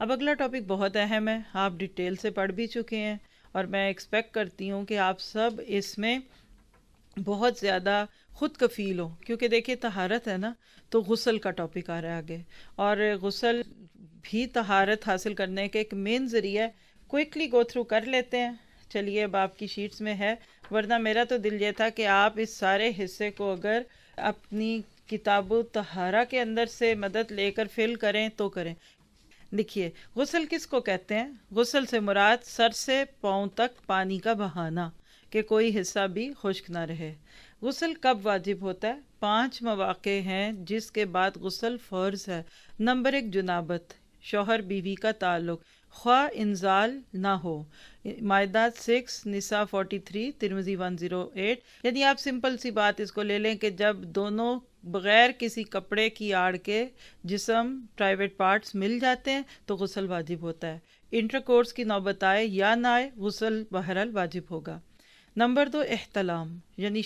اب اگلا ٹاپک بہت اہم ہے، آپ ڈیٹیل سے پڑھ بھی چکے ہیں، اور میں ایکسپیکٹ کرتی ہوں کہ آپ سب اس میں بہت زیادہ خود کفیل ہو، کیونکہ دیکھیں طہارت ہے نا، تو غسل کا ٹاپک آ رہا ہے آگے، اور غسل بھی طہارت حاصل کرنے کا ایک مین ذریعہ ہے۔ کوئکلی گو تھرو کر لیتے ہیں، چلیے اب آپ کی شیٹس میں ہے، ورنہ میرا تو دل یہ تھا کہ آپ اس سارے حصے کو اگر اپنی کتاب طہارہ کے اندر سے مدد لے کر فل کریں تو کریں۔ دیکھیے، غسل کس کو کہتے ہیں؟ غسل سے مراد سر سے پاؤں تک پانی کا بہانا، کہ کوئی حصہ بھی خشک نہ رہے۔ غسل کب واجب ہوتا ہے؟ 5 مواقع ہیں جس کے بعد غسل فرض ہے۔ نمبر 1، جنابت، شوہر بیوی کا تعلق، خواہ انزال نہ ہو، مائدہ 6، نساء 43، ترمذی 108۔ یعنی آپ سمپل سی بات اس کو لے لیں کہ جب دونوں بغیر کسی کپڑے کی آڑ کے جسم پرائیویٹ پارٹس مل جاتے ہیں تو غسل واجب ہوتا ہے۔ انٹر کورس کی نوبت آئے یا نہ آئے، غسل بہرحال واجب ہوگا۔ نمبر 2، احتلام، یعنی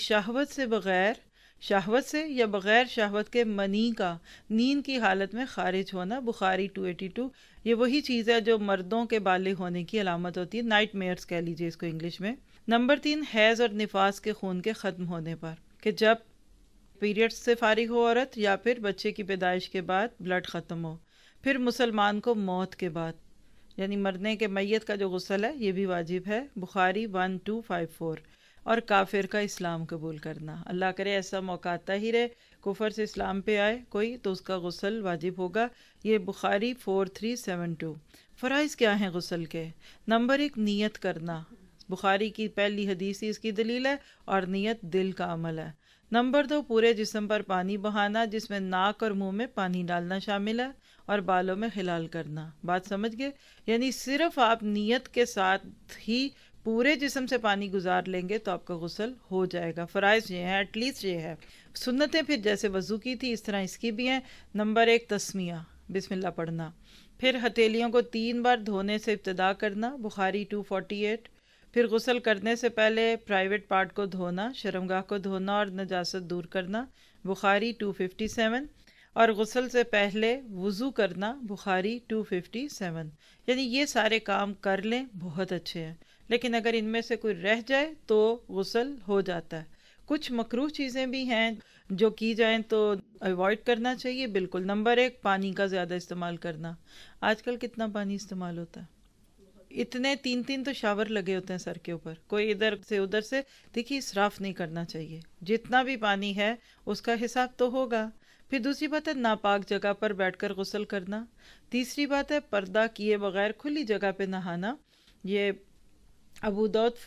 شہوت سے یا بغیر شہوت کے منی کا نیند کی حالت میں خارج ہونا، بخاری 282۔ یہ وہی چیز ہے جو مردوں کے بالغ ہونے کی علامت ہوتی ہے، نائٹ میئرز کہہ لیجئے اس کو انگلش میں۔ نمبر 3، حیض اور نفاس کے خون کے ختم ہونے پر، کہ جب پیریڈز سے فارغ ہو عورت یا پھر بچے کی پیدائش کے بعد بلڈ ختم ہو۔ پھر مسلمان کو موت کے بعد، یعنی مرنے کے میت کا جو غسل ہے یہ بھی واجب ہے، بخاری 1254۔ اور کافر کا اسلام قبول کرنا، اللہ کرے ایسا موقع آتا ہی رہے، کفر سے اسلام پہ آئے کوئی تو اس کا غسل واجب ہوگا، یہ بخاری 4372۔ فرائض کیا ہیں غسل کے؟ نمبر 1، نیت کرنا، بخاری کی پہلی حدیث ہی اس کی دلیل ہے، اور نیت دل کا عمل ہے۔ نمبر 2، پورے جسم پر پانی بہانا، جس میں ناک اور منہ میں پانی ڈالنا شامل ہے، اور بالوں میں خلال کرنا۔ بات سمجھ گئے؟ یعنی صرف آپ نیت کے ساتھ ہی پورے جسم سے پانی گزار لیں گے تو آپ کا غسل ہو جائے گا۔ فرائض یہ ہے، ایٹ لیسٹ یہ ہے۔ سنتیں پھر جیسے وضو کی تھی اس طرح اس کی بھی ہیں۔ نمبر 1، تسمیہ، بسم اللہ پڑھنا۔ پھر ہتھیلیوں کو 3 بار دھونے سے ابتدا کرنا، بخاری 248۔ پھر غسل کرنے سے پہلے پرائیویٹ پارٹ کو دھونا، شرمگاہ کو دھونا اور نجاست دور کرنا، بخاری 257۔ اور غسل سے پہلے وضو کرنا، بخاری 257۔ یعنی یہ سارے کام کر لیں، بہت اچھے ہیں، لیکن اگر ان میں سے کوئی رہ جائے تو غسل ہو جاتا ہے۔ کچھ مکروہ چیزیں بھی ہیں جو کی جائیں تو ایوائڈ کرنا چاہیے بالکل۔ نمبر 1، پانی کا زیادہ استعمال کرنا۔ آج کل کتنا پانی استعمال ہوتا ہے؟ اتنے 3 تو شاور لگے ہوتے ہیں سر کے اوپر، کوئی ادھر سے ادھر سے۔ دیکھیے، اسراف نہیں کرنا چاہیے، جتنا بھی پانی ہے اس کا حساب تو ہوگا۔ پھر دوسری بات ہے ناپاک جگہ پر بیٹھ کر غسل کرنا۔ تیسری بات ہے پردہ کیے بغیر کھلی جگہ پہ نہانا، یہ ابو داؤد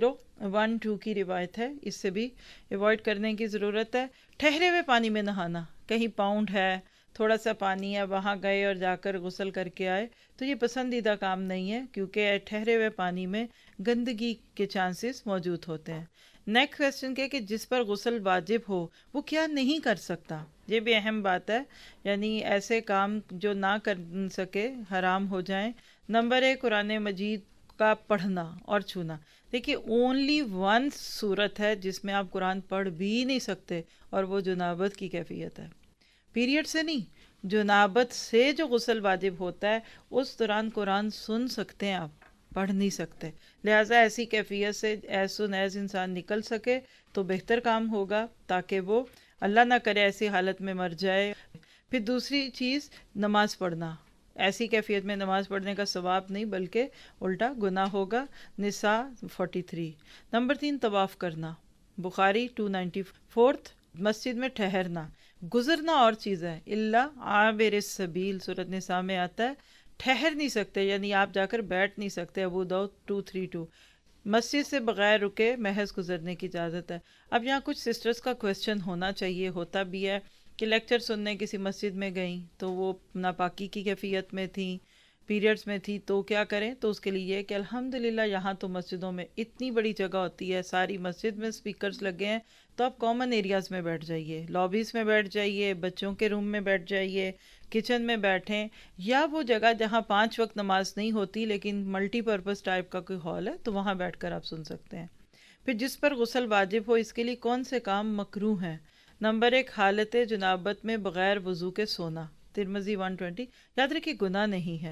4012 کی روایت ہے، اس سے بھی ایوائڈ کرنے کی ضرورت ہے۔ ٹھہرے ہوئے پانی میں نہانا، کہیں پاؤنڈ ہے، تھوڑا سا پانی ہے، وہاں گئے اور جا کر غسل کر کے آئے تو یہ پسندیدہ کام نہیں ہے، کیونکہ ٹھہرے ہوئے پانی میں گندگی کے چانسز موجود ہوتے ہیں۔ نیکسٹ کویسچن کہ جس پر غسل واجب ہو وہ کیا نہیں کر سکتا؟ یہ بھی اہم بات ہے، یعنی ایسے کام جو نہ کر سکے حرام ہو جائیں۔ نمبر 1، قرآن مجید کا پڑھنا اور چھونا۔ دیکھیے، اونلی 1 صورت ہے جس میں آپ قرآن پڑھ بھی نہیں سکتے، اور وہ جنابت کی کیفیت ہے۔ پیریڈ سے نہیں، جنابت سے جو غسل واجب ہوتا ہے اس دوران قرآن سن سکتے ہیں آپ، پڑھ نہیں سکتے، لہٰذا ایسی کیفیت سے ایز سن ایز انسان نکل سکے تو بہتر کام ہوگا، تاکہ وہ اللہ نہ کرے ایسی حالت میں مر جائے۔ پھر دوسری چیز، نماز پڑھنا، ایسی کیفیت میں نماز پڑھنے کا ثواب نہیں بلکہ الٹا گناہ ہوگا، نساء 43۔ نمبر 3، طواف کرنا، بخاری 294۔ مسجد میں ٹھہرنا، گزرنا اور چیز ہے، اللہ عابر السبیل سورۃ نساء میں آتا ہے، ٹھہر نہیں سکتے، یعنی آپ جا کر بیٹھ نہیں سکتے، ابو داؤد 232۔ مسجد سے بغیر رکے محض گزرنے کی اجازت ہے۔ اب یہاں کچھ سسٹرز کا کویسچن ہونا چاہیے، ہوتا بھی ہے، کہ لیکچر سننے کسی مسجد میں گئیں تو وہ ناپاکی کی کیفیت میں تھیں، پیریڈز میں تھی، تو کیا کریں؟ تو اس کے لیے یہ کہ الحمدللہ یہاں تو مسجدوں میں اتنی بڑی جگہ ہوتی ہے، ساری مسجد میں سپیکرز لگے ہیں، تو آپ کامن ایریاز میں بیٹھ جائیے، لابیز میں بیٹھ جائیے، بچوں کے روم میں بیٹھ جائیے، کچن میں بیٹھیں، یا وہ جگہ جہاں 5 وقت نماز نہیں ہوتی لیکن ملٹی پرپز ٹائپ کا کوئی ہال ہے تو وہاں بیٹھ کر آپ سن سکتے ہیں۔ پھر جس پر غسل واجب ہو اس کے لیے کون سے کام مکروہ ہیں؟ نمبر 1، حالت جنابت میں بغیر وضو کے سونا، ترمذی 120۔ یاد رکھیے گناہ نہیں ہے،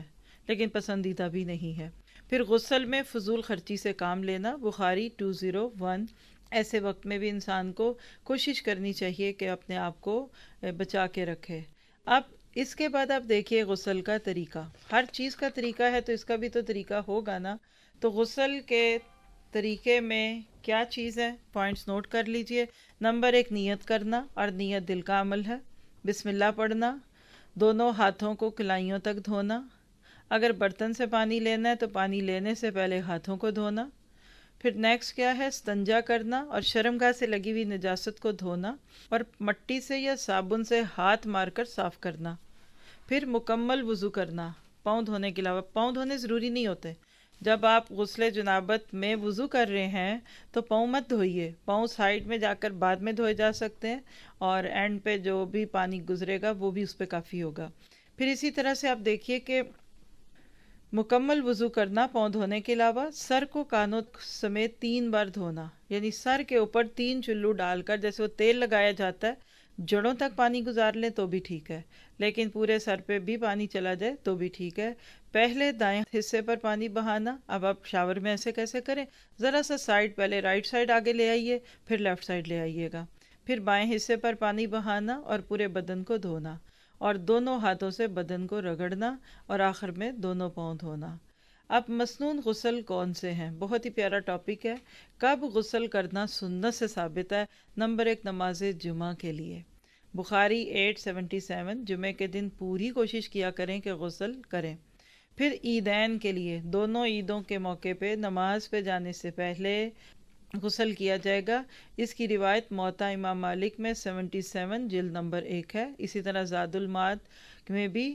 لیکن پسندیدہ بھی نہیں ہے۔ پھر غسل میں فضول خرچی سے کام لینا، بخاری 201۔ ایسے وقت میں بھی انسان کو کوشش کرنی چاہیے کہ اپنے آپ کو بچا کے رکھے۔ اب اس کے بعد آپ دیکھیے غسل کا طریقہ، ہر چیز کا طریقہ ہے تو اس کا بھی تو طریقہ ہوگا نا۔ تو غسل کے طریقے میں کیا چیز ہے، پوائنٹس نوٹ کر لیجئے۔ نمبر 1، نیت کرنا، اور نیت دل کا عمل ہے۔ بسم اللہ پڑھنا، دونوں ہاتھوں کو کلائیوں تک دھونا، اگر برتن سے پانی لینا ہے تو پانی لینے سے پہلے ہاتھوں کو دھونا۔ پھر نیکسٹ کیا ہے، استنجا کرنا اور شرمگاہ سے لگی ہوئی نجاست کو دھونا اور مٹی سے یا صابن سے ہاتھ مار کر صاف کرنا۔ پھر مکمل وضو کرنا، پاؤں دھونے کے علاوہ۔ پاؤں دھونے ضروری نہیں ہوتے، جب آپ غسل جنابت میں وضو کر رہے ہیں تو پاؤں مت دھوئیے، پاؤں سائڈ میں جا کر بعد میں دھوئے جا سکتے ہیں، اور اینڈ پہ جو بھی پانی گزرے گا وہ بھی اس پہ کافی ہوگا۔ پھر اسی طرح سے آپ دیکھیے کہ مکمل وضو کرنا پاؤں دھونے کے علاوہ سر کو کانوں سمیت 3 بار دھونا، یعنی سر کے اوپر 3 چلو ڈال کر، جیسے وہ تیل لگایا جاتا ہے، جڑوں تک پانی گزار لیں تو بھی ٹھیک ہے، لیکن پورے سر پہ بھی پانی چلا جائے تو بھی ٹھیک ہے۔ پہلے دائیں حصے پر پانی بہانا، اب آپ شاور میں ایسے کیسے کریں، ذرا سا سائڈ، پہلے رائٹ سائڈ آگے لے آئیے، پھر لیفٹ سائڈ لے آئیے گا۔ پھر بائیں حصے پر پانی بہانا اور پورے بدن کو دھونا، اور دونوں ہاتھوں سے بدن کو رگڑنا، اور آخر میں دونوں پاؤں دھونا۔ اب مسنون غسل کون سے ہیں، بہت ہی پیارا ٹاپک ہے۔ کب غسل کرنا سنت سے ثابت ہے؟ نمبر 1، نماز جمعہ کے لیے، بخاری 877، جمعے کے دن پوری کوشش کیا کریں کہ غسل کریں۔ پھر عیدین کے لیے، دونوں عیدوں کے موقع پہ نماز پہ جانے سے پہلے غسل کیا جائے گا۔ اس کی روایت موطا امام مالک میں 77 جلد نمبر 1 ہے، اسی طرح زاد المعاد میں بھی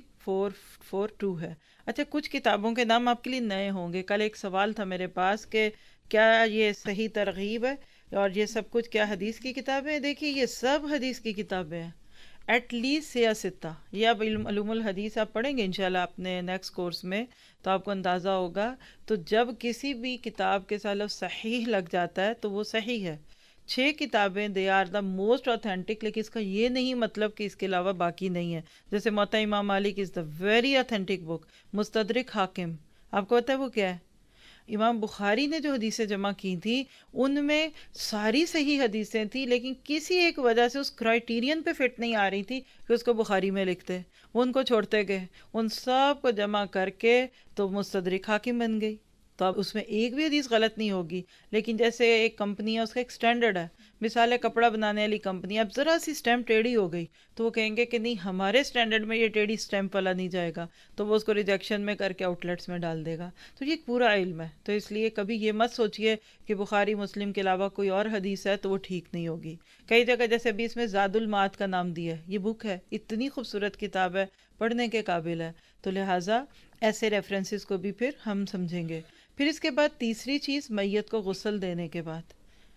442 ہے۔ اچھا، کچھ کتابوں کے نام آپ کے لیے نئے ہوں گے۔ کل ایک سوال تھا میرے پاس کہ کیا یہ صحیح ترغیب ہے اور یہ سب کچھ کیا حدیث کی کتابیں ہیں؟ دیکھیے یہ سب حدیث کی کتابیں ہیں، ایٹ لیسٹ سیاستہ۔ یہ اب علوم الحدیث آپ پڑھیں گے انشاءاللہ اپنے نیکسٹ کورس میں تو آپ کو اندازہ ہوگا۔ تو جب کسی بھی کتاب کے ساتھ لفظ صحیح لگ جاتا ہے تو وہ صحیح ہے۔ 6 کتابیں they are the most authentic, لیکن اس کا یہ نہیں مطلب کہ اس کے علاوہ باقی نہیں ہے۔ جیسے موطا امام مالک از دا ویری اوتھینٹک بک۔ مستدرک حاکم، آپ کو پتہ ہے وہ کیا ہے؟ امام بخاری نے جو حدیثیں جمع کی تھیں ان میں ساری صحیح حدیثیں تھیں، لیکن کسی ایک وجہ سے اس کرائیٹیرین پہ فٹ نہیں آ رہی تھی کہ اس کو بخاری میں لکھتے، وہ ان کو چھوڑتے گئے، ان سب کو جمع کر کے تو مستدرک حاکم بن گئی۔ تو اب اس میں ایک بھی حدیث غلط نہیں ہوگی، لیکن جیسے ایک کمپنی ہے، اس کا ایک سٹینڈرڈ ہے، مثال ہے کپڑا بنانے والی کمپنی، اب ذرا سی سٹیمپ ٹیڑھی ہو گئی تو وہ کہیں گے کہ نہیں ہمارے سٹینڈرڈ میں یہ ٹیڑھی سٹیمپ والا نہیں جائے گا، تو وہ اس کو ریجیکشن میں کر کے آؤٹ لیٹس میں ڈال دے گا۔ تو یہ ایک پورا علم ہے، تو اس لیے کبھی یہ مت سوچئے کہ بخاری مسلم کے علاوہ کوئی اور حدیث ہے تو وہ ٹھیک نہیں ہوگی۔ کئی جگہ جیسے ابھی اس میں زاد المعاد کا نام دیا ہے، یہ بک ہے، اتنی خوبصورت کتاب ہے، پڑھنے کے قابل ہے، تو لہٰذا ایسے ریفرنسز کو بھی پھر ہم سمجھیں گے۔ پھر اس کے بعد تیسری چیز، میت کو غسل دینے کے بعد،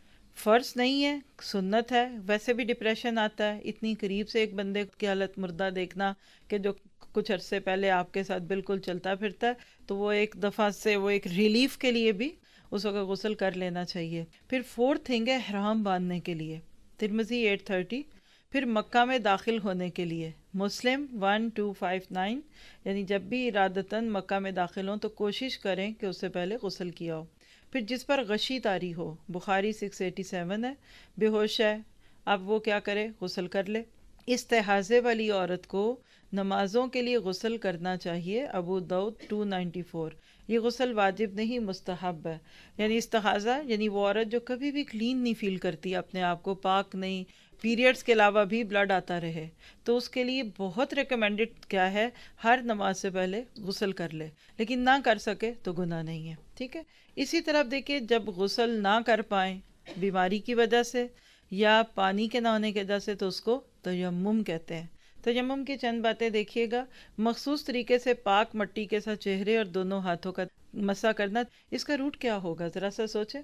فرض نہیں ہے، سنت ہے، ویسے بھی ڈپریشن آتا ہے اتنی قریب سے ایک بندے کی حالت مردہ دیکھنا کہ جو کچھ عرصے پہلے آپ کے ساتھ بالکل چلتا پھرتا ہے، تو وہ ایک دفعہ سے وہ ایک ریلیف کے لیے بھی اس وقت غسل کر لینا چاہیے۔ پھر 4th تھنگ ہے احرام باندھنے کے لیے، ترمذی 830۔ پھر مکہ میں داخل ہونے کے لیے، مسلم 1259، یعنی جب بھی ارادتاً مکہ میں داخل ہوں تو کوشش کریں کہ اس سے پہلے غسل کیا ہو۔ پھر جس پر غشی طاری ہو، بخاری 687 ہے، بے ہوش ہے، اب وہ کیا کرے، غسل کر لے۔ استحاضے والی عورت کو نمازوں کے لیے غسل کرنا چاہیے، ابو داؤد 294۔ یہ غسل واجب نہیں، مستحب ہے۔ یعنی استحاضہ یعنی وہ عورت جو کبھی بھی کلین نہیں فیل کرتی، اپنے آپ کو پاک نہیں، پیریڈز کے علاوہ بھی بلڈ آتا رہے، تو اس کے لیے بہت ریکمینڈڈ کیا ہے، ہر نماز سے پہلے غسل کر لے، لیکن نہ کر سکے تو گناہ نہیں ہے، ٹھیک ہے۔ اسی طرح دیکھیے جب غسل نہ کر پائیں بیماری کی وجہ سے یا پانی کے نہ ہونے کی وجہ سے تو اس کو تیمم کہتے ہیں۔ تیمم کی چند باتیں دیکھیے گا، مخصوص طریقے سے پاک مٹی کے ساتھ چہرے اور دونوں ہاتھوں کا مسح کرنا۔ اس کا روٹ کیا ہوگا ذرا سا سوچیں،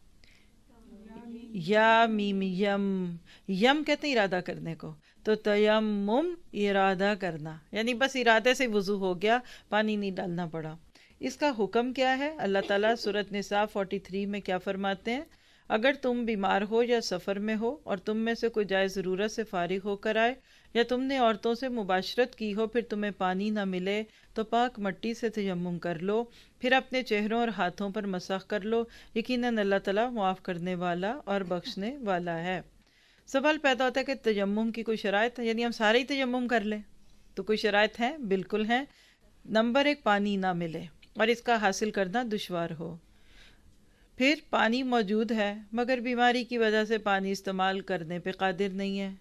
یا میم یم، یم کہتے ہیں ارادہ کرنے کو، تو تیمم ارادہ کرنا، یعنی بس ارادے سے وضو ہو گیا، پانی نہیں ڈالنا پڑا۔ اس کا حکم کیا ہے؟ اللہ تعالیٰ سورۃ نساء 43 میں کیا فرماتے ہیں؟ اگر تم بیمار ہو یا سفر میں ہو اور تم میں سے کوئی جائے ضرورت سے فارغ ہو کر آئے یا تم نے عورتوں سے مباشرت کی ہو پھر تمہیں پانی نہ ملے تو پاک مٹی سے تیمم کر لو، پھر اپنے چہروں اور ہاتھوں پر مسح کر لو، یقیناً اللہ تعالیٰ معاف کرنے والا اور بخشنے والا ہے۔ سوال پیدا ہوتا ہے کہ تیمم کی کوئی شرائط ہے، یعنی ہم سارے ہی تیمم کر لیں؟ تو کوئی شرائط ہیں؟ بالکل ہیں۔ نمبر ایک، پانی نہ ملے اور اس کا حاصل کرنا دشوار ہو، پھر پانی موجود ہے مگر بیماری کی وجہ سے پانی استعمال کرنے پہ قادر نہیں ہے۔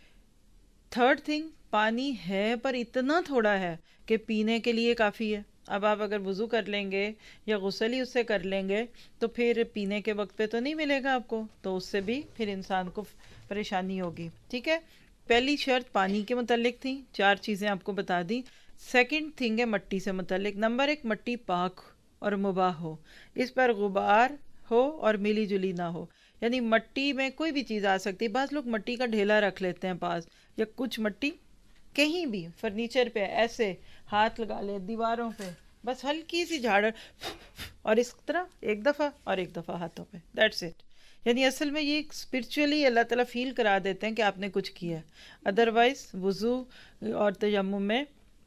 تھرڈ تھنگ، پانی ہے پر اتنا تھوڑا ہے کہ پینے کے لیے کافی ہے۔ اب آپ اگر وضو کر لیں گے یا غسل ہی اس سے کر لیں گے تو پھر پینے کے وقت پہ تو نہیں ملے گا آپ کو، تو اس سے بھی پھر انسان کو پریشانی ہوگی۔ ٹھیک ہے، پہلی شرط پانی کے متعلق تھی، 4 چیزیں آپ کو بتا دی۔ سیکنڈ تھنگ ہے مٹی سے متعلق۔ نمبر ایک، مٹی پاک اور مباح ہو، اس پر غبار ہو اور ملی جلی نہ ہو، یعنی مٹی میں کوئی بھی چیز آ سکتی ہے۔ بعض لوگ مٹی کا ڈھیلا رکھ لیتے ہیں پاس، یا کچھ مٹی کہیں بھی فرنیچر پہ ایسے ہاتھ لگا لے، دیواروں پہ بس ہلکی سی جھاڑ اور اس طرح ایک دفعہ ہاتھوں پہ، دیٹس اٹ۔ یعنی اصل میں یہ اسپرچولی اللہ تعالیٰ فیل کرا دیتے ہیں کہ آپ نے کچھ کیا ہے، ادروائز وضو اور تیمم میں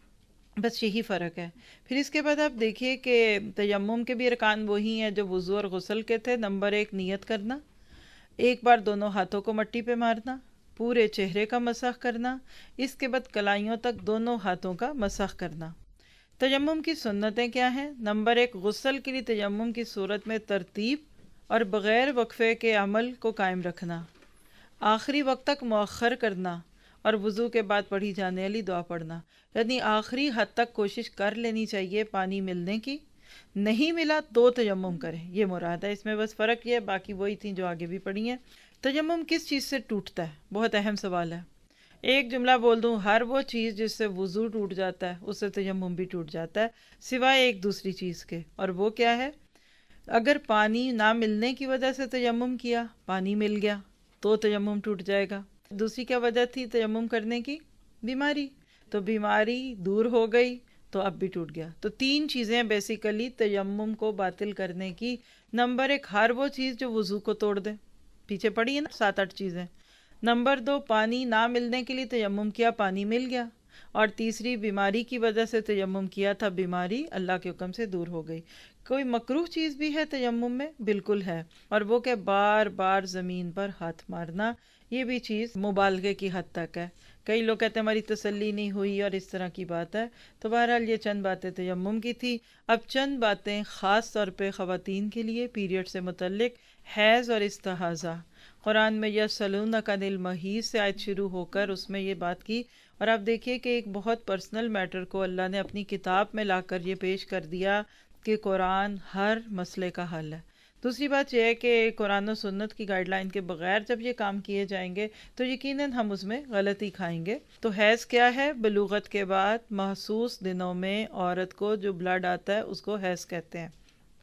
بس یہی فرق ہے۔ پھر اس کے بعد آپ دیکھیے کہ تیمم کے بھی ارکان وہی ہیں جو وضو اور غسل کے تھے۔ نمبر ایک، نیت کرنا، ایک بار دونوں ہاتھوں کو مٹی پہ مارنا، پورے چہرے کا مسح کرنا، اس کے بعد کلائیوں تک دونوں ہاتھوں کا مسح کرنا۔ تیمم کی سنتیں کیا ہیں؟ نمبر ایک، غسل کے لیے تیمم کی صورت میں ترتیب اور بغیر وقفے کے عمل کو قائم رکھنا، آخری وقت تک مؤخر کرنا اور وضو کے بعد پڑھی جانے والی دعا پڑھنا، یعنی آخری حد تک کوشش کر لینی چاہیے پانی ملنے کی۔ نہیں ملا تو تیمم کریں، یہ مراد ہے، اس میں بس فرق یہ ہے، باقی وہی تھیں جو آگے بھی پڑھی ہیں۔ تیمم کس چیز سے ٹوٹتا ہے؟ بہت اہم سوال ہے۔ ایک جملہ بول دوں، ہر وہ چیز جس سے وضو ٹوٹ جاتا ہے اس سے تیمم بھی ٹوٹ جاتا ہے، سوائے ایک دوسری چیز کے، اور وہ کیا ہے؟ اگر پانی نہ ملنے کی وجہ سے تیمم کیا، پانی مل گیا تو تیمم ٹوٹ جائے گا۔ دوسری کیا وجہ تھی تیمم کرنے کی؟ بیماری، تو بیماری دور ہو گئی تو اب بھی ٹوٹ گیا۔ تو 3 چیزیں بیسیکلی تیمم کو باطل کرنے کی۔ نمبر ایک، ہر وہ چیز جو وضو کو توڑ دے، پیچھے پڑی ہے نا 7-8 چیزیں۔ نمبر 2، پانی نہ ملنے کے لیے تیمم کیا، پانی مل گیا۔ اور تیسری، بیماری کی وجہ سے تیمم کیا تھا، بیماری اللہ کے حکم سے دور ہو گئی۔ کوئی مکروہ چیز بھی ہے تیمم میں؟ بالکل ہے، اور وہ کہ بار بار زمین پر ہاتھ مارنا، یہ بھی چیز مبالغے کی حد تک ہے۔ کئی لوگ کہتے ہیں ہماری تسلی نہیں ہوئی اور اس طرح کی بات ہے۔ تو بہرحال یہ چند باتیں تیمم کی تھی۔ اب چند باتیں خاص طور پہ خواتین کے لیے پیریڈ سے متعلق، حیض اور استحاضہ۔ قرآن میں یسألونک عن المحیض سے آیت شروع ہو کر اس میں یہ بات کی، اور آپ دیکھیے کہ ایک بہت پرسنل میٹر کو اللہ نے اپنی کتاب میں لا کر یہ پیش کر دیا کہ قرآن ہر مسئلے کا حل ہے۔ دوسری بات یہ ہے کہ قرآن و سنت کی گائیڈ لائن کے بغیر جب یہ کام کیے جائیں گے تو یقیناً ہم اس میں غلطی کھائیں گے۔ تو حیض کیا ہے؟ بلوغت کے بعد محسوس دنوں میں عورت کو جو بلڈ آتا ہے اس کو حیض کہتے ہیں،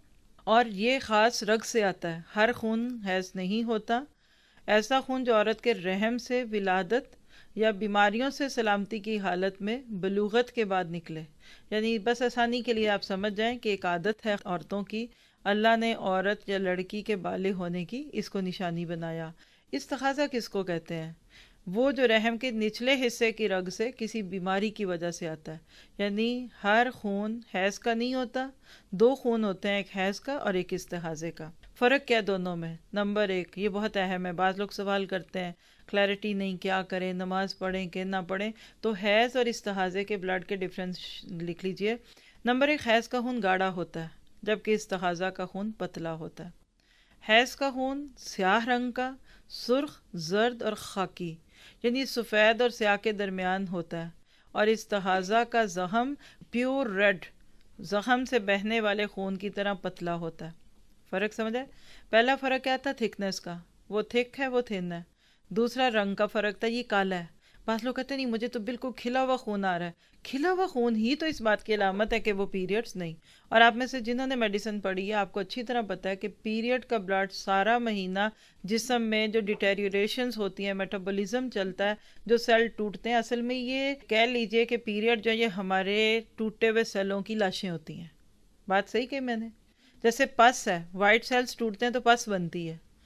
اور یہ خاص رگ سے آتا ہے، ہر خون حیض نہیں ہوتا۔ ایسا خون جو عورت کے رحم سے ولادت یا بیماریوں سے سلامتی کی حالت میں بلوغت کے بعد نکلے، یعنی بس آسانی کے لیے آپ سمجھ جائیں کہ ایک عادت ہے عورتوں کی، اللہ نے عورت یا لڑکی کے بالغ ہونے کی اس کو نشانی بنایا۔ استحاضہ کس کو کہتے ہیں؟ وہ جو رحم کے نچلے حصے کی رگ سے کسی بیماری کی وجہ سے آتا ہے، یعنی ہر خون حیض کا نہیں ہوتا، 2 خون ہوتے ہیں، ایک حیض کا اور ایک استحاضے کا۔ فرق کیا دونوں میں؟ نمبر ایک، یہ بہت اہم ہے، بعض لوگ سوال کرتے ہیں کلیئرٹی نہیں، کیا کریں، نماز پڑھیں کہ نہ پڑھیں، تو حیض اور استحاضے کے بلڈ کے ڈفرینس لکھ لیجئے۔ نمبر ایک، حیض کا خون گاڑھا ہوتا ہے جبکہ استحاضہ کا خون پتلا ہوتا ہے۔ حیض کا خون سیاہ رنگ کا، سرخ، زرد اور خاکی، یعنی سفید اور سیاہ کے درمیان ہوتا ہے، اور استحاضہ کا زخم پیور ریڈ، زخم سے بہنے والے خون کی طرح پتلا ہوتا ہے۔ فرق سمجھے؟ پہلا فرق کیا تھا؟ تھکنس کا، وہ تھک ہے وہ تھن ہے۔ دوسرا رنگ کا فرق تھا، یہ کالا ہے۔ بعض لوگ کہتے ہیں نہیں مجھے تو بالکل کھلا ہوا خون آ رہا ہے، کھلا ہوا خون ہی تو اس بات کی علامت ہے کہ وہ پیریڈز نہیں۔ اور آپ میں سے جنہوں نے میڈیسن پڑھی ہے آپ کو اچھی طرح پتہ ہے کہ پیریڈ کا بلڈ سارا مہینہ جسم میں جو ڈیٹیریوریشنز ہوتی ہیں، میٹابولزم چلتا ہے، جو سیل ٹوٹتے ہیں، اصل میں یہ کہہ لیجئے کہ پیریڈ جو یہ ہمارے ٹوٹے ہوئے سیلوں کی لاشیں ہوتی ہیں۔ بات صحیح کہ میں نے؟ جیسے پس ہے، وائٹ سیلز ٹوٹتے ہیں تو پس بنتی ہے،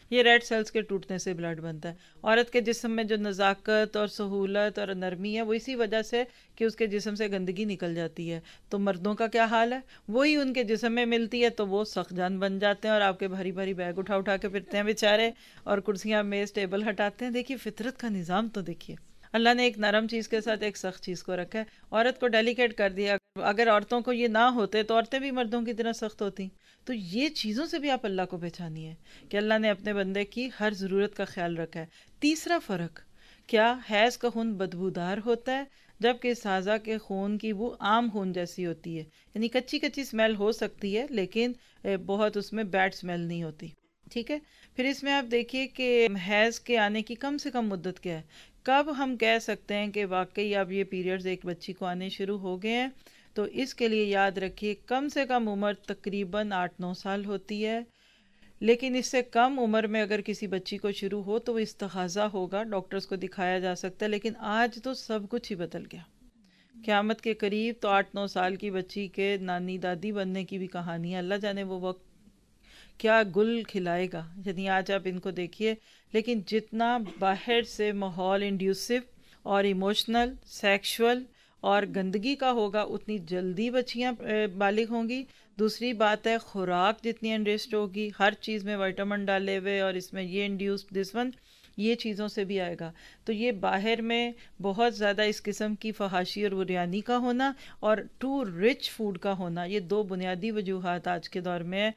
یہ ریڈ سیلز کے ٹوٹنے سے بلڈ بنتا ہے. عورت کے جسم میں جو نزاکت اور سہولت اور نرمی ہے وہ اسی وجہ سے کہ اس کے جسم سے گندگی نکل جاتی ہے. تو مردوں کا کیا حال ہے؟ وہی ان کے جسم میں ملتی ہے تو وہ سخت جان بن جاتے ہیں اور آپ کے بھاری بھاری بیگ اٹھا اٹھا کے پھرتے ہیں بیچارے، اور کرسیاں میز ٹیبل ہٹاتے ہیں. دیکھیے فطرت کا نظام تو دیکھیے، اللہ نے ایک نرم چیز کے ساتھ ایک سخت چیز کو رکھا ہے. عورت کو ڈیلیکیٹ کر دیا. اگر عورتوں کو یہ نہ ہوتے تو عورتیں بھی مردوں کی طرح سخت ہوتی. تو یہ چیزوں سے بھی آپ اللہ کو پہچانیے کہ اللہ نے اپنے بندے کی ہر ضرورت کا خیال رکھا ہے. تیسرا فرق کیا، حیض کا خون بدبودار ہوتا ہے جبکہ سازہ کے خون کی وہ عام خون جیسی ہوتی ہے، یعنی کچی کچی سمیل ہو سکتی ہے لیکن بہت اس میں بیڈ سمیل نہیں ہوتی. ٹھیک ہے. پھر اس میں آپ دیکھیے کہ حیض کے آنے کی کم سے کم مدت کیا ہے. کب ہم کہہ سکتے ہیں کہ واقعی اب یہ پیریڈز ایک بچی کو آنے شروع ہو گئے ہیں؟ تو اس کے لیے یاد رکھیے کم سے کم عمر تقریباً 8-9 سال ہوتی ہے. لیکن اس سے کم عمر میں اگر کسی بچی کو شروع ہو تو وہ استحاضہ ہوگا، ڈاکٹرز کو دکھایا جا سکتا ہے. لیکن آج تو سب کچھ ہی بدل گیا. قیامت کے قریب تو 8-9 سال کی بچی کے نانی دادی بننے کی بھی کہانی ہے. اللہ جانے وہ وقت کیا گل کھلائے گا. یعنی آج آپ ان کو دیکھیے، لیکن جتنا باہر سے ماحول انڈیوسو اور ایموشنل، سیکشول اور گندگی کا ہوگا اتنی جلدی بچیاں بالغ ہوں گی. دوسری بات ہے خوراک جتنی انڈسٹ ہوگی، ہر چیز میں وائٹامن ڈالے ہوئے اور اس میں یہ انڈیوسڈ دس ون، یہ چیزوں سے بھی آئے گا. تو یہ باہر میں بہت زیادہ اس قسم کی فحاشی اور بریانی کا ہونا اور ٹو رچ فوڈ کا ہونا، یہ دو بنیادی وجوہات آج کے دور میں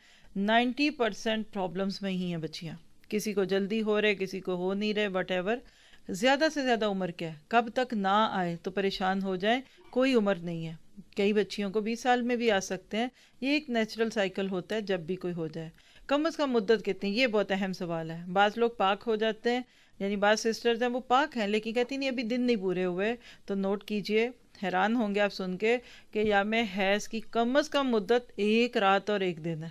90% پرابلمس میں ہی ہیں بچیاں. کسی کو جلدی ہو رہے، کسی کو ہو نہیں رہے، وٹ ایور. زیادہ سے زیادہ عمر کیا ہے، کب تک نہ آئے تو پریشان ہو جائیں، کوئی عمر نہیں ہے. کئی بچیوں کو 20 سال میں بھی آ سکتے ہیں. یہ ایک نیچرل سائیکل ہوتا ہے جب بھی کوئی ہو جائے. کم از کم مدت کتنی، یہ بہت اہم سوال ہے. بعض لوگ پاک ہو جاتے ہیں، یعنی بعض سسٹرز ہیں وہ پاک ہیں لیکن کہتی نہیں ابھی دن نہیں پورے ہوئے. تو نوٹ کیجئے، حیران ہوں گے آپ سن کے کہ یام حیض کی کم از کم مدت 1 رات اور 1 دن ہے.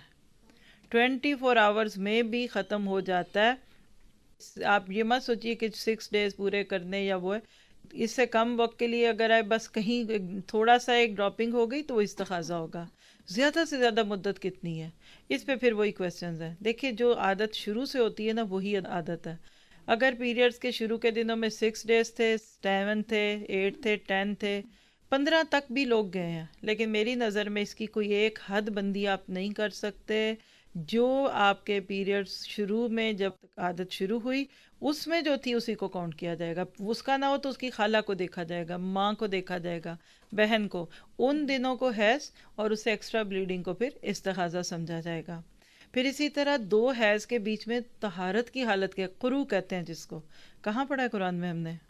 24 آورز میں بھی ختم ہو جاتا ہے. آپ یہ مت سوچیے کہ 6 ڈیز پورے کرنے یا وہ ہے. اس سے کم وقت کے لیے اگر آئے بس کہیں تھوڑا سا ایک ڈراپنگ ہو گئی تو وہ استحاضہ ہوگا. زیادہ سے زیادہ مدت کتنی ہے، اس پہ پھر وہی کویسچنز ہیں. دیکھیں جو عادت شروع سے ہوتی ہے نا وہی عادت ہے. اگر پیریڈز کے شروع کے دنوں میں 6 ڈیز تھے، 7 تھے، 8 تھے، 10 تھے، 15 تک بھی لوگ گئے ہیں، لیکن میری نظر میں اس کی کوئی ایک حد بندی آپ نہیں کر سکتے. جو آپ کے پیریڈز شروع میں جب عادت شروع ہوئی اس میں جو تھی اسی کو کاؤنٹ کیا جائے گا. اس کا نہ ہو تو اس کی خالہ کو دیکھا جائے گا، ماں کو دیکھا جائے گا، بہن کو. ان دنوں کو حیض اور اس سے ایکسٹرا بلیڈنگ کو پھر استحاضہ سمجھا جائے گا. پھر اسی طرح 2 حیض کے بیچ میں طہارت کی حالت کے قروء کہتے ہیں جس کو. کہاں پڑھا ہے قرآن میں ہم نے؟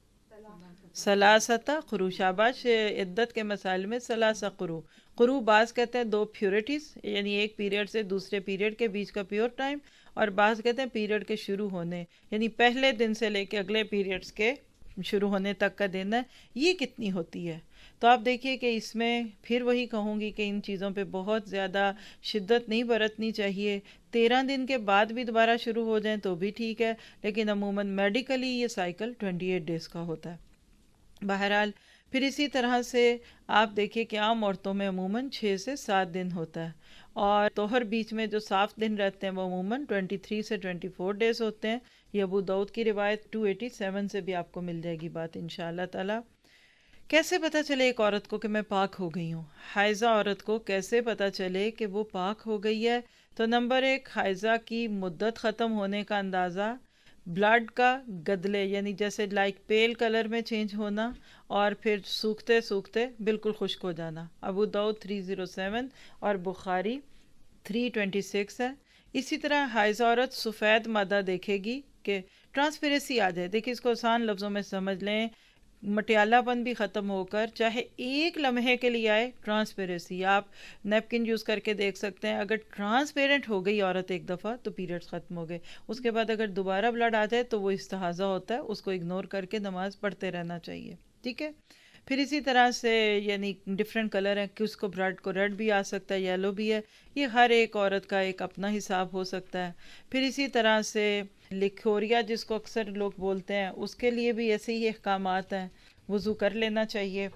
ثلاثۃ قروء. شاباش، عدت کے مسائل میں ثلاثہ قروء. قروء بعض کہتے ہیں 2 پیورٹیز، یعنی ایک پیریڈ سے دوسرے پیریڈ کے بیچ کا پیور ٹائم، اور بعض کہتے ہیں پیریڈ کے شروع ہونے، یعنی پہلے دن سے لے کے اگلے پیریڈز کے شروع ہونے تک کا دن ہے. یہ کتنی ہوتی ہے؟ تو آپ دیکھیے کہ اس میں پھر وہی کہوں گی کہ ان چیزوں پہ بہت زیادہ شدت نہیں برتنی چاہیے. 13 دن کے بعد بھی دوبارہ شروع ہو جائیں تو بھی ٹھیک ہے، لیکن عموماً میڈیکلی یہ سائیکل 28 ڈیز کا ہوتا ہے. بہرحال پھر اسی طرح سے آپ دیکھیے کہ عام عورتوں میں عموماً 6 سے 7 دن ہوتا ہے، اور طہر بیچ میں جو صاف دن رہتے ہیں وہ عموماً 23 سے 24 ڈیز ہوتے ہیں. یہ ابو داؤد کی روایت 287 سے بھی آپ کو مل جائے گی بات انشاءاللہ تعالی. کیسے پتہ چلے ایک عورت کو کہ میں پاک ہو گئی ہوں؟ حائضہ عورت کو کیسے پتہ چلے کہ وہ پاک ہو گئی ہے؟ تو نمبر 1، حائضہ کی مدت ختم ہونے کا اندازہ بلڈ کا گدلے، یعنی جیسے لائک پیل کلر میں چینج ہونا اور پھر سوکھتے سوکھتے بالکل خشک ہو جانا. ابو داؤد 307 اور بخاری 326 ہے. اسی طرح حائضہ عورت سفید مادہ دیکھے گی کہ ٹرانسپیریسی آ جائے. دیکھیں اس کو آسان لفظوں میں سمجھ لیں، مٹیالہ پن بھی ختم ہو کر چاہے ایک لمحے کے لیے آئے ٹرانسپیرنسی. آپ نیپکن یوز کر کے دیکھ سکتے ہیں، اگر ٹرانسپیرنٹ ہو گئی عورت ایک دفعہ تو پیریڈز ختم ہو گئے. اس کے بعد اگر دوبارہ بلڈ آ جائے تو وہ استحاضہ ہوتا ہے، اس کو اگنور کر کے نماز پڑھتے رہنا چاہیے. ٹھیک ہے. پھر اسی طرح سے یعنی ڈفرینٹ کلر ہیں کہ اس کو بلڈ کو ریڈ بھی آ سکتا ہے، یلو بھی ہے. یہ ہر ایک عورت کا ایک اپنا حساب ہو سکتا ہے. پھر اسی طرح سے لکھوریا جس کو اکثر لوگ بولتے ہیں، اس کے لیے بھی ایسے ہی احکامات ہیں. وضو کر لینا چاہیے،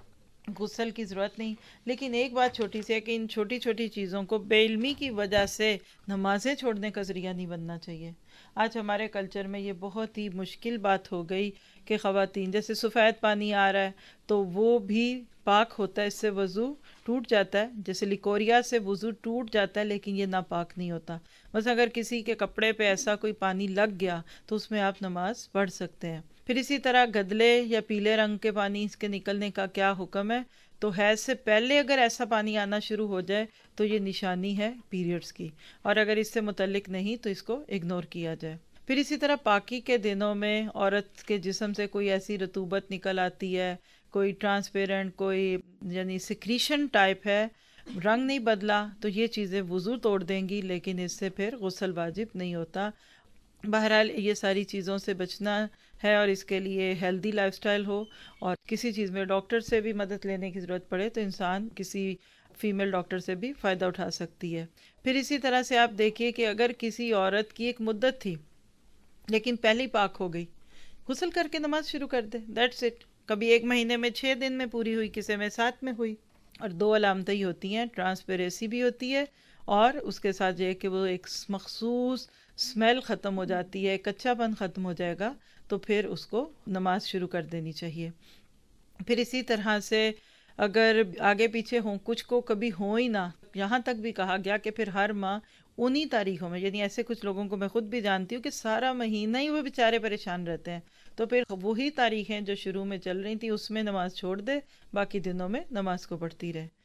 غسل کی ضرورت نہیں. لیکن ایک بات چھوٹی سی ہے کہ ان چھوٹی چھوٹی چیزوں کو بے علمی کی وجہ سے نمازیں چھوڑنے کا ذریعہ نہیں بننا چاہیے. آج ہمارے کلچر میں یہ بہت ہی مشکل بات ہو گئی کہ خواتین جیسے سفید پانی آ رہا ہے تو وہ بھی پاک ہوتا ہے، اس سے وضو ٹوٹ جاتا ہے، جیسے لیکوریا سے وضو ٹوٹ جاتا ہے لیکن یہ ناپاک نہیں ہوتا. بس اگر کسی کے کپڑے پہ ایسا کوئی پانی لگ گیا تو اس میں آپ نماز پڑھ سکتے ہیں. پھر اسی طرح گدلے یا پیلے رنگ کے پانی اس کے نکلنے کا کیا حکم ہے؟ تو حیض سے پہلے اگر ایسا پانی آنا شروع ہو جائے تو یہ نشانی ہے پیریڈز کی، اور اگر اس سے متعلق نہیں تو اس کو اگنور کیا جائے. پھر اسی طرح پاکی کے دنوں میں عورت کے جسم سے کوئی ایسی رطوبت نکل آتی ہے، کوئی ٹرانسپیرنٹ، کوئی یعنی سیکریشن ٹائپ ہے، رنگ نہیں بدلا، تو یہ چیزیں وضو توڑ دیں گی لیکن اس سے پھر غسل واجب نہیں ہوتا. بہرحال یہ ساری چیزوں سے بچنا ہے، اور اس کے لیے ہیلدی لائف سٹائل ہو، اور کسی چیز میں ڈاکٹر سے بھی مدد لینے کی ضرورت پڑے تو انسان کسی فیمیل ڈاکٹر سے بھی فائدہ اٹھا سکتی ہے. پھر اسی طرح سے آپ دیکھیے کہ اگر کسی عورت کی ایک مدت تھی لیکن پہلے ہی پاک ہو گئی، غسل کر کے نماز شروع کر دے، دیٹس اٹ. کبھی ایک مہینے میں 6 دن میں پوری ہوئی، کسی میں 7 میں ہوئی. اور 2 علامتیں ہی ہوتی ہیں، ٹرانسپیریسی بھی ہوتی ہے، اور اس کے ساتھ یہ کہ وہ ایک مخصوص اسمیل ختم ہو جاتی ہے، کچا پن ختم ہو جائے گا تو پھر اس کو نماز شروع کر دینی چاہیے. پھر اسی طرح سے اگر آگے پیچھے ہوں، کچھ کو کبھی ہو ہی نہ، یہاں تک بھی کہا گیا کہ پھر ہر ماہ انہی تاریخوں میں، یعنی ایسے کچھ لوگوں کو میں خود بھی جانتی ہوں کہ سارا مہینہ ہی وہ بیچارے پریشان رہتے ہیں، تو پھر وہی تاریخیں جو شروع میں چل رہی تھی اس میں نماز چھوڑ دے، باقی دنوں میں نماز کو پڑھتی رہے.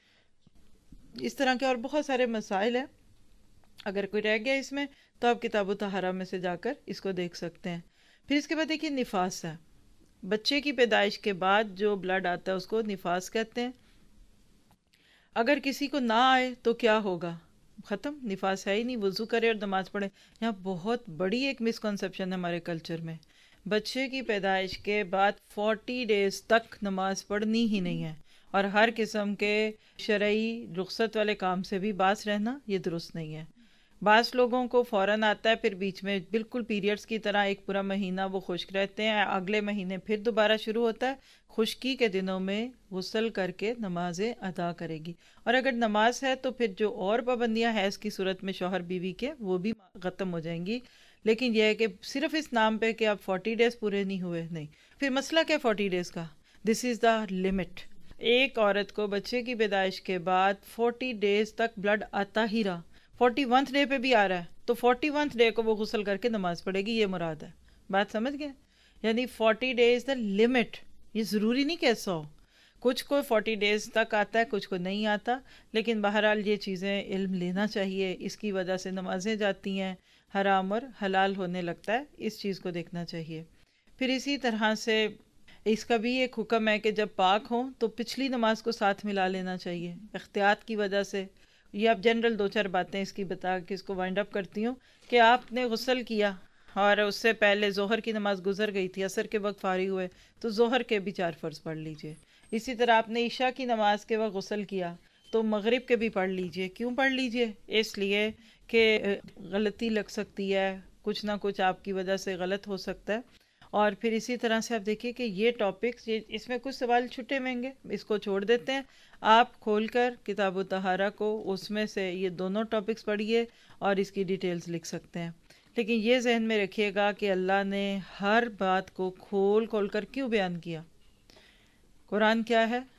اس طرح کے اور بہت سارے مسائل ہیں، اگر کوئی رہ گیا اس میں تو آپ کتاب طہارہ میں سے جا کر اس کو دیکھ سکتے ہیں. پھر اس کے بعد دیکھیے نفاس ہے. بچے کی پیدائش کے بعد جو بلڈ آتا ہے اس کو نفاس کہتے ہیں. اگر کسی کو نہ آئے تو کیا ہوگا؟ ختم، نفاس ہے ہی نہیں، وضو کرے اور نماز پڑھے. یہاں بہت بڑی ایک مسکنسیپشن ہے ہمارے کلچر میں. بچے کی پیدائش کے بعد 40 ڈیز تک نماز پڑھنی ہی نہیں ہے، اور ہر قسم کے شرعی رخصت والے کام سے بھی باز رہنا یہ درست نہیں ہے. بعض لوگوں کو فوراً آتا ہے، پھر بیچ میں بالکل پیریڈز کی طرح ایک پورا مہینہ وہ خشک رہتے ہیں، اگلے مہینے پھر دوبارہ شروع ہوتا ہے. خشکی کے دنوں میں غسل کر کے نمازیں ادا کرے گی، اور اگر نماز ہے تو پھر جو اور پابندیاں حیض کی صورت میں شوہر بیوی کے وہ بھی ختم ہو جائیں گی. لیکن یہ ہے کہ صرف اس نام پہ کہ آپ 40 ڈیز پورے نہیں ہوئے، نہیں. پھر مسئلہ کیا 40 ڈیز کا؟ This is the limit. ایک عورت کو بچے کی پیدائش کے بعد 40 ڈیز تک بلڈ آتا ہی رہا، 41 ڈے پہ بھی آ رہا ہے تو 41 ڈے کو وہ غسل کر کے نماز پڑھے گی، یہ مراد ہے. بات سمجھ گئے؟ یعنی 40 ڈیز دا لمٹ. یہ ضروری نہیں کہ ایسا ہو، کچھ کو 40 ڈیز تک آتا ہے، کچھ کو نہیں آتا. لیکن بہرحال یہ چیزیں علم لینا چاہیے، اس کی وجہ سے نمازیں جاتی ہیں، حرام اور حلال ہونے لگتا ہے، اس چیز کو دیکھنا چاہیے. پھر اسی طرح سے اس کا بھی ایک حکم ہے کہ جب پاک ہوں تو پچھلی نماز کو ساتھ ملا لینا چاہیے، احتیاط کی وجہ سے. یہ اب جنرل 2-4 باتیں اس کی بتا کے اس کو وائنڈ اپ کرتی ہوں کہ آپ نے غسل کیا اور اس سے پہلے ظہر کی نماز گزر گئی تھی، عصر کے وقت فارغ ہوئے تو ظہر کے بھی 4 فرض پڑھ لیجئے. اسی طرح آپ نے عشاء کی نماز کے وقت غسل کیا تو مغرب کے بھی پڑھ لیجئے. کیوں پڑھ لیجئے؟ اس لیے کہ غلطی لگ سکتی ہے، کچھ نہ کچھ آپ کی وجہ سے غلط ہو سکتا ہے. اور پھر اسی طرح سے آپ دیکھیے کہ یہ ٹاپکس، اس میں کچھ سوال چھٹے ہوئیں گے، اس کو چھوڑ دیتے ہیں. آپ کھول کر کتاب طہارہ کو، اس میں سے یہ دونوں ٹاپکس پڑھیے اور اس کی ڈیٹیلز لکھ سکتے ہیں. لیکن یہ ذہن میں رکھیے گا کہ اللہ نے ہر بات کو کھول کھول کر کیوں بیان کیا؟ قرآن کیا ہے؟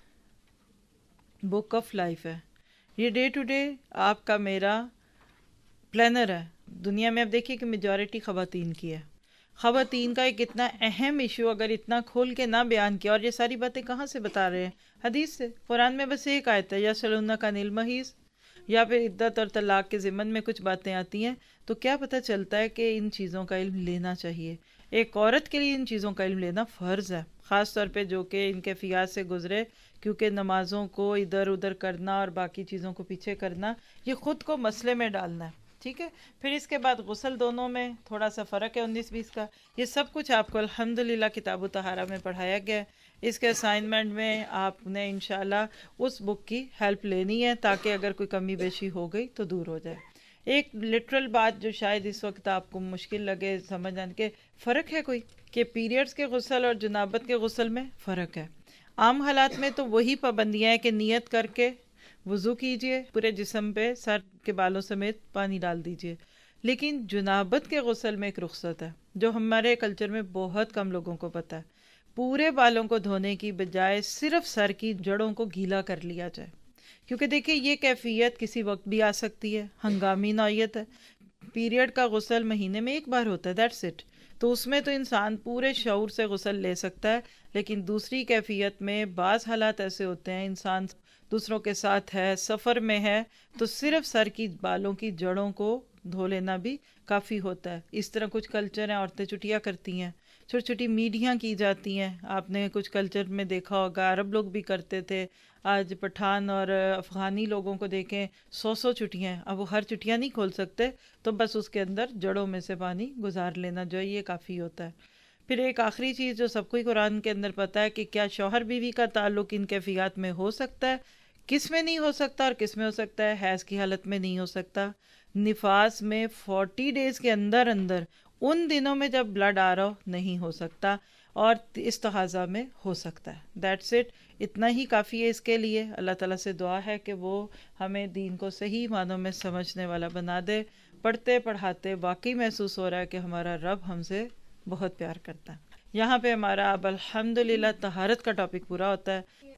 بک آف لائف ہے. یہ ڈے ٹو ڈے آپ کا میرا پلانر ہے. دنیا میں آپ دیکھیے کہ میجورٹی خواتین کی ہے. خواتین کا ایک اتنا اہم ایشو اگر اتنا کھول کے نہ بیان کیا، اور یہ ساری باتیں کہاں سے بتا رہے ہیں؟ حدیث سے. قرآن میں بس ایک آیت ہے، یسألونک عن المحیض، یا پھر عدت اور طلاق کے ضمن میں کچھ باتیں آتی ہیں. تو کیا پتہ چلتا ہے کہ ان چیزوں کا علم لینا چاہیے. ایک عورت کے لیے ان چیزوں کا علم لینا فرض ہے، خاص طور پہ جو کہ ان کیفیات سے گزرے، کیونکہ نمازوں کو ادھر ادھر کرنا اور باقی چیزوں کو پیچھے کرنا یہ خود کو مسئلے میں ڈالنا ہے. ٹھیک ہے. پھر اس کے بعد غسل، دونوں میں تھوڑا سا فرق ہے 19-20 کا. یہ سب کچھ آپ کو الحمدللہ کتاب طہارہ میں پڑھایا گیا ہے. اس کے اسائنمنٹ میں آپ نے انشاءاللہ اس بک کی ہیلپ لینی ہے تاکہ اگر کوئی کمی بیشی ہو گئی تو دور ہو جائے. ایک لٹرل بات جو شاید اس وقت آپ کو مشکل لگے سمجھنے کے، فرق ہے کوئی کہ پیریڈز کے غسل اور جنابت کے غسل میں فرق ہے. عام حالات میں تو وہی پابندیاں ہیں کہ نیت کر کے وضو کیجئے، پورے جسم پہ سر کے بالوں سمیت پانی ڈال دیجئے. لیکن جنابت کے غسل میں ایک رخصت ہے جو ہمارے کلچر میں بہت کم لوگوں کو پتہ ہے. پورے بالوں کو دھونے کی بجائے صرف سر کی جڑوں کو گیلا کر لیا جائے، کیونکہ دیکھیں یہ کیفیت کسی وقت بھی آ سکتی ہے، ہنگامی نوعیت ہے. پیریڈ کا غسل مہینے میں ایک بار ہوتا ہے، دیٹس اٹ. تو اس میں تو انسان پورے شعور سے غسل لے سکتا ہے. لیکن دوسری کیفیت میں بعض حالات ایسے ہوتے ہیں، انسان دوسروں کے ساتھ ہے، سفر میں ہے، تو صرف سر کی بالوں کی جڑوں کو دھو لینا بھی کافی ہوتا ہے. اس طرح کچھ کلچر ہیں، عورتیں چٹیاں کرتی ہیں، چھوٹی چھوٹی میڈیاں کی جاتی ہیں. آپ نے کچھ کلچر میں دیکھا ہوگا، عرب لوگ بھی کرتے تھے. آج پٹھان اور افغانی لوگوں کو دیکھیں، 100 چٹیاں ہیں. اب وہ ہر چٹیاں نہیں کھول سکتے، تو بس اس کے اندر جڑوں میں سے پانی گزار لینا جو ہے یہ کافی ہوتا ہے. پھر ایک آخری چیز جو سب کو ہی قرآن کے اندر پتہ ہے کہ کیا شوہر بیوی کا تعلق ان کیفیات میں ہو سکتا ہے، کس میں نہیں ہو سکتا اور کس میں ہو سکتا ہے. حیض کی حالت میں نہیں ہو سکتا. نفاس میں 40 ڈیز کے اندر اندر ان دنوں میں جب بلڈ آ رہا ہو نہیں ہو سکتا، اور استحاضہ میں ہو سکتا ہے. That's it. اتنا ہی کافی ہے اس کے لیے. اللہ تعالیٰ سے دعا ہے کہ وہ ہمیں دین کو صحیح معنوں میں سمجھنے والا بنا دے. پڑھتے پڑھاتے واقعی محسوس ہو رہا ہے کہ ہمارا رب ہم سے بہت پیار کرتا ہے. یہاں پہ ہمارا اب الحمدللہ طہارت کا ٹاپک پورا ہوتا ہے.